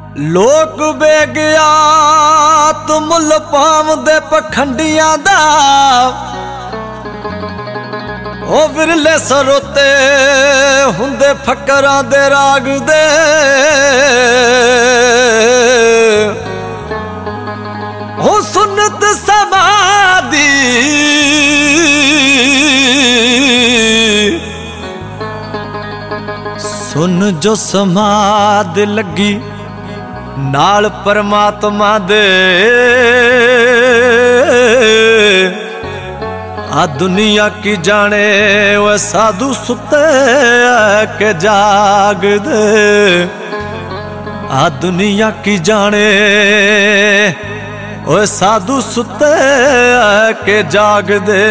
लोक बेगियात मुल पावदे पखंडियां दा ओ विरले सरोते हुंदे फकरां दे राग दे हो सुन्नत समादी सुन जो समाद लगी नाल परमात्मा दे आ दुनिया की जाने वो साधु सुते के जाग दे आ दुनिया की जाने वो साधु सुते के जाग दे।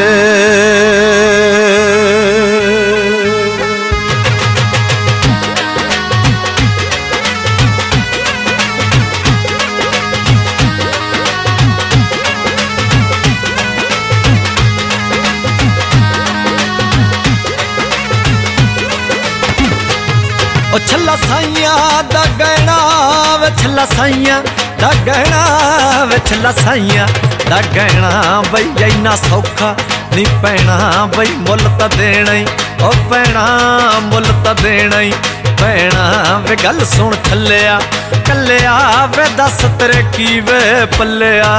ओ छला साइया दा गहना वे छला साइया दा गहना वे छला साइया दा गहना बई इन्ना सौखा नी पैना बई मुल तां देना ही ओ पैना मुल तां देना ही पैना वे गल सुन छलिया कलिया वे दस तेरे की वे पलिया।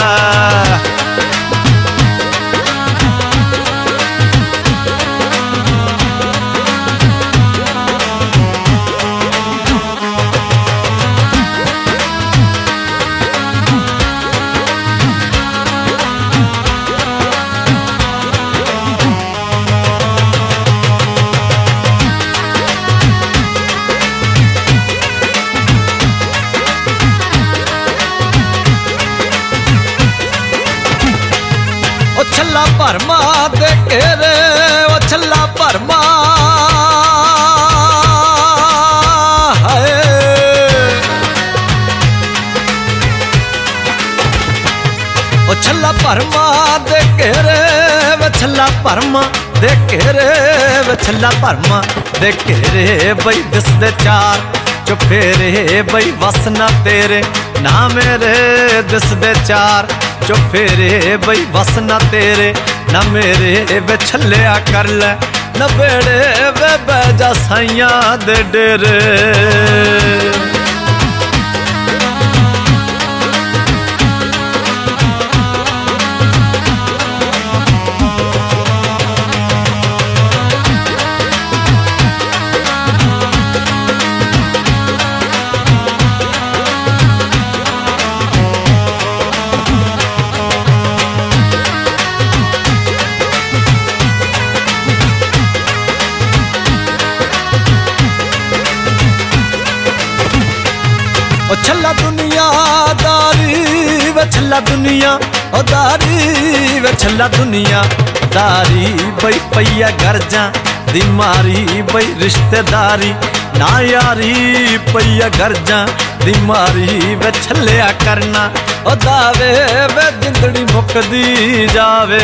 छला भरमा दे घेरे ओ छला भरमा है ओ छला भरमा दे घेरे वे छला भरमा दे घेरे वे छला भरमा दे घेरे बई दिसदे चार चुफेरे बई वसना तेरे ना मेरे दिसदे चार चुफेरे बई वसना तेरे ना मेरे वे छलिया कर ले न बेड़े वे बैजा साइया दे डेरे। ओ छला दुनिया दारी वे छला दुनिया ओ दारी वे छला दुनिया दारी बई पैया गर्जा दी मारी बई रिश्तेदारी ना यारी पैया गर्जा दी मारी वे छलिया करना ओ दावे वे जिंदड़ी मुकदी जावे।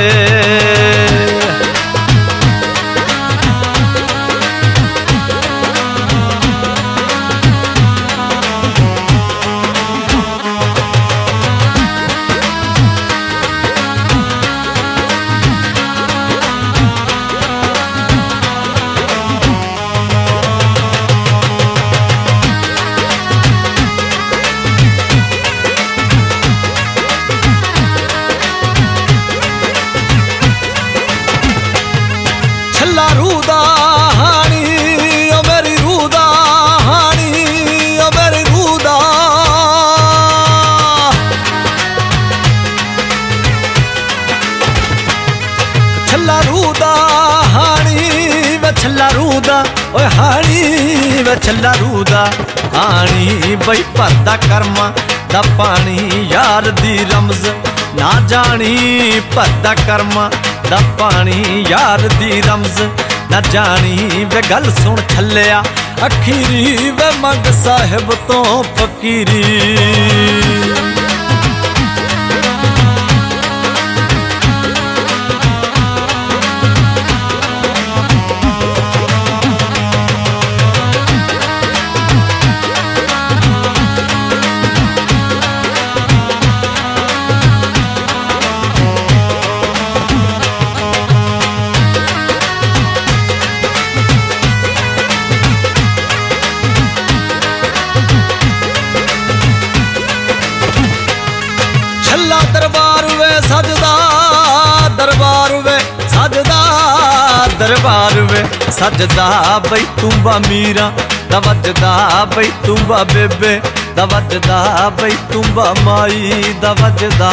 छला रूदा हानी ओ मेरी रूदा हानी ओ मेरी रूदा छला रूदा हानी वे छला रूदा ओए हानी वे छला रूदा हानी बई भरदा कर्मा दा पानी यार दी रमज ना जानी भरदा कर्मा दा पानी यार दी रमज न जानी वे गल सुन छलिया अखीरी वे मंग साहिब तो फकीरी। दरबार वे सजदा बई तूंबा मीरा दा वजदा बई तूंबा बेबे दा वजदा बई तूंबा माई दा वजदा।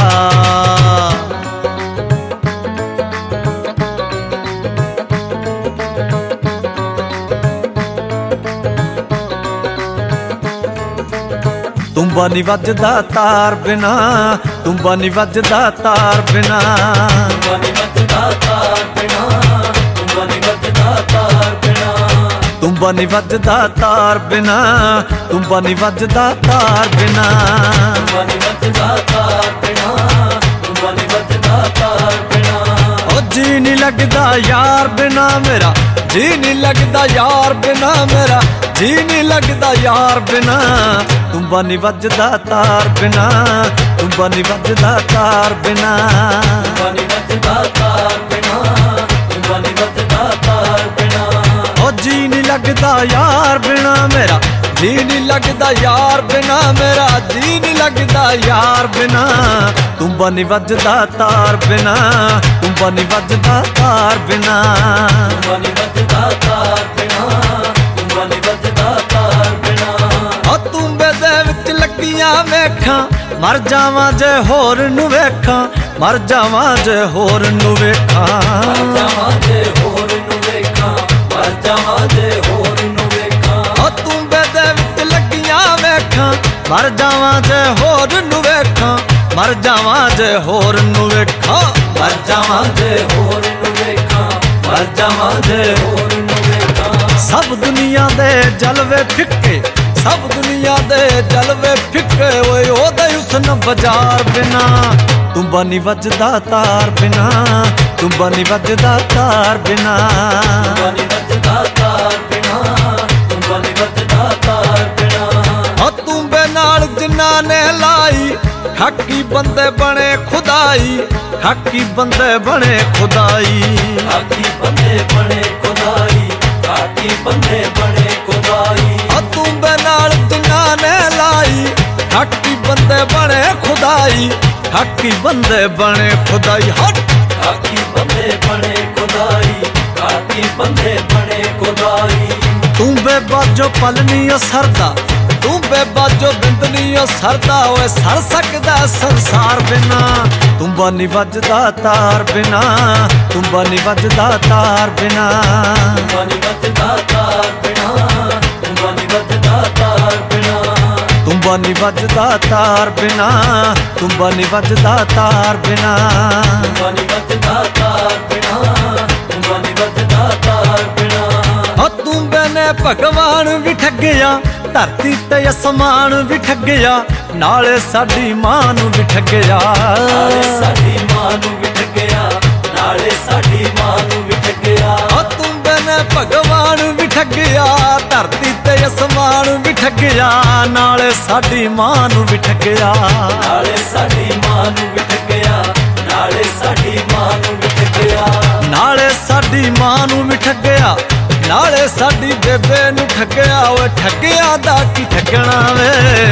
तूंबा नी वजदा तार बिना, तूंबा नी वजदा तार बिना, तूंबा नी वजदा तार बिना, तूंबा नी वजदा तार बिना, तूंबा नी वजदा तार बिना, तूंबा नी वजदा तार बिना, तूंबा नी वजदा तार बिना, तूंबा नी वजदा तार बिना। ओ जी नी लगदा यार बिना मेरा, जी नी लगदा यार बिना मेरा, जी नी लगदा यार बिना, तूंबा नी वजदा तार बिना, तूंबा नी वजदा तार बिना, तूंबा नी वजदा तार बिना, तूंबा नी वजदा तार बिना। ओ जी नी लगदा यार बिना मेरा, जी नी लगदा यार बिना मेरा, जी नी लगदा यार बिना, तूंबा नी वजदा तार बिना, तूंबा नी वजदा तार बिना, तूंबा नी वजदा तार बिना, तूंबा नी वजदा तार बिना। ओ तूंबे दे विच लगियां वेखां मर जावां जे होर नूं वेखां, मर जावां जे होर नूं वेखां, मर जावां जे होर नूं वेखां, मर जावां जे होर नूं वेखां। ओ तूंबे दे विच लगियां वेखां मर जावां जे होर नूं वेखां, मर जावां जे होर नूं वेखां, मर जावां जे होर नूं वेखां, मर जावां जे होर नूं वेखां। सब दुनिया दे जलवे फिक्के, सब दुनिया दे जलवे फिक्के, ओए ओदे हुस्न बाजार बिना, तूंबा नी वजदा तार बिना, तूंबा नी वजदा तार बिना, तूंबा नी वजदा तार बिना, तूंबा नी वजदा तार बिना। ओ तूंबे नाल जिन्ना ने लाई खाकी बंदे बने खुदाई, खाकी बंदे बने खुदाई, खाकी बंदे बने खुदाई, खाकी बंदे बने खुदाई। ओ तूंबे नाल जिन्ना ने लाई खाकी बंदे बने खुदाई, खाकी बंदे बने खुदाई। हट खाकी बंदे बने खुदाई, खाकी बंदे बने खुदाई। तूंबे बाजो पलनी ओ सरदा, तूंबे बाजो बिंदनी ओ सरदा, ओए सर सकदा संसार बिना, तूंबा नी वजदा तार बिना, तूंबा नी वजदा तार बिना, तूंबा नी वजदा तार बिना, तूंबा नी वजदा तार बिना। तूंबा नी वजदा तार बिना, तूंबा नी वजदा तार बिना, तूंबा नी वजदा तार बिना, तूंबा नी वजदा तार बिना। ओ तूंबे ने भगवान भी ठगिया, धरती ते असमान भी ठगिया, नाले साडी मां नूं भी ठगिया, नाले साडी मां नूं भी ठगिया, नाले साडी मां नूं भी ठगिया। ओ तूंबे ने भगवान भी ठगिया, धरती ते असमान भी ठगिया, नाले साडी मां नूं भी ठगिया, नाले साडी मां नूं भी ठगिया, नाले साडी मां नूं भी ठगिया। नाले साडी मां नूं भी ठगिया, नाले साडी बेबे नूं ठगिया, ओए ठगिया दा की ठगना वे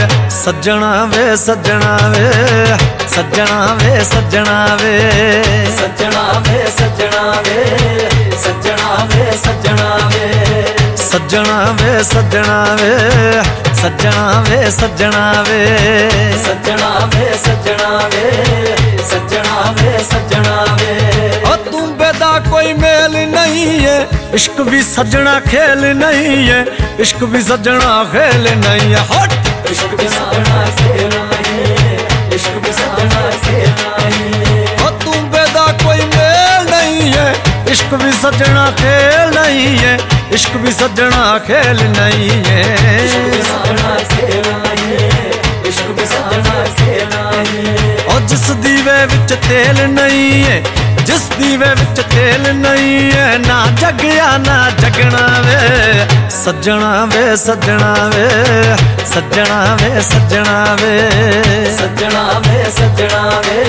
सज्जणा वे सज्जणा वे, सज्जणा वे सज्जणा वे, सज्जणा वे सज्जणा वे, सज्जणा वे सज्जणा वे, सज्जणा वे सज्जणा वे, सज्जणा वे सज्जणा वे, सज्जणा वे सज्जणा वे, सज्जणा वे सज्जणा वे। ओ तूंबे दा कोई मेल नहीं है, इश्क भी सज्जणा खेल नहीं है, इश्क भी सज्जणा खेल नहीं है। हट इश्क भी सज्जणा खेल नहीं है, इश्क भी सज्जणा खेल नहीं है। ओ तूंबे दा कोई मेल नहीं है, इश्क भी सज्जणा खेल नहीं है, इश्क भी सज्जणा खेल नहीं है, इश्क भी सज्जणा खेल नहीं है, इश्क भी सज्जणा खेल नहीं है। ओ जिस दीवे विच तेल नहीं है, जिस दीवे विच तेल नहीं है, ना जगया ना जगना वे सज्जणा वे सज्जणा वे, सज्जणा वे सज्जणा वे, सज्जणा वे सज्जणा वे,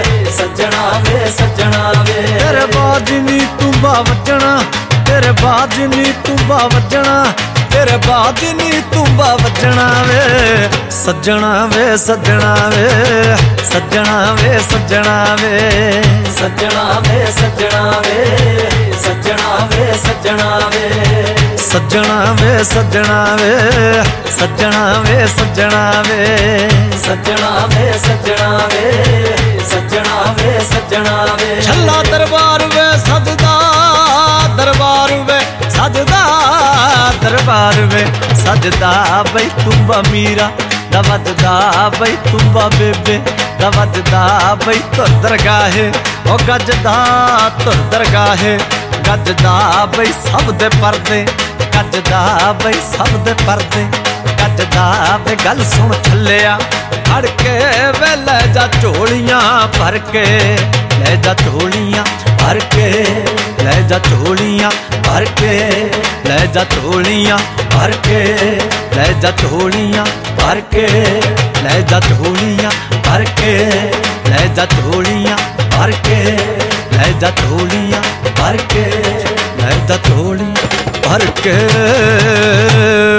सज्जणा वे सज्जणा वे। तेरे बाज नी तूंबा वजणा, तेरे बाज नी तूंबा वजणा, तेरे बाद नी तुंबा वजना वे सज्जना वे सज्जना वे सज्जना वे सज्जना वे सज्जना वे सज्जना वे सज्जना वे सज्जना वे सज्जना वे सज्जना वे सज्जना वे सज्जना वे सज्जना वे सज्जना वे सज्जना वे सज्जना वे छल्ला दरबार वे सजदा दरबार वे सजदा दरबार वे सजदा बई तुम्बा मीरा दवजदा बई तुम्बा बेबे दवजदा बई तुर दरगाहे ओ गजदा तुर दरगाहे गजदा बई सब दे पर्दे गजदा बई सब दे पर्दे गजदा बई गल सुन छल्लिया फड़ के वे ले जा झोलियां भर के ले जा झोलियां भर के ले जा झोलियां भर के ले जा झोलियां भर के ले जा झोलियां भर के ले जा झोलियां भर के ले जा झोलियां भर के ले जा झोलियां भर के ले जा झोलियां भर के